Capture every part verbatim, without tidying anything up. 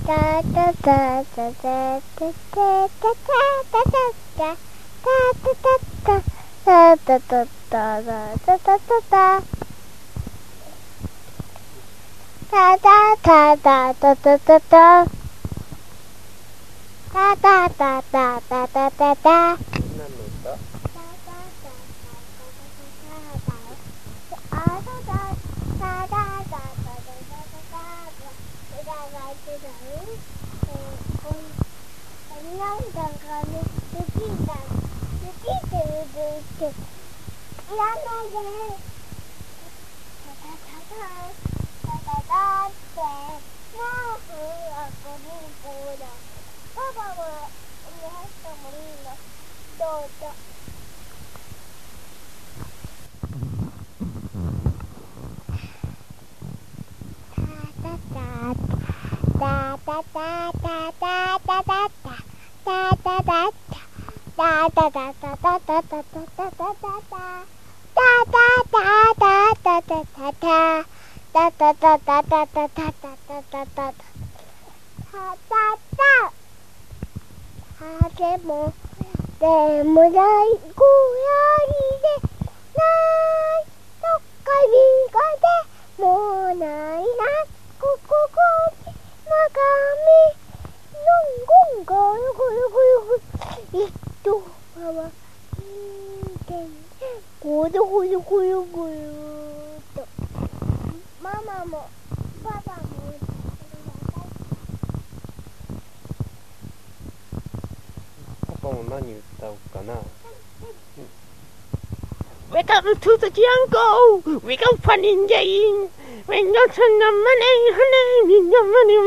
Welcome to the jungle. We go fun in Jane. When you're on the money, honey, your money,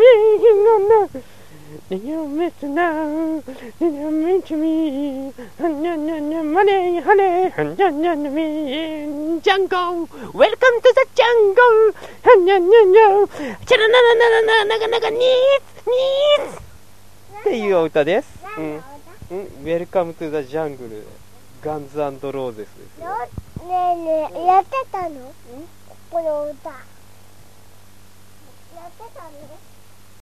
money, money. You miss now. You miss me. Money, honey, honey, me in jungle. Welcome to the jungle.っていうお歌です。うん。Welcome to the jungle。ガンズ&ローゼスですよ。 ねえねえ、やってたの？この歌。やってたの？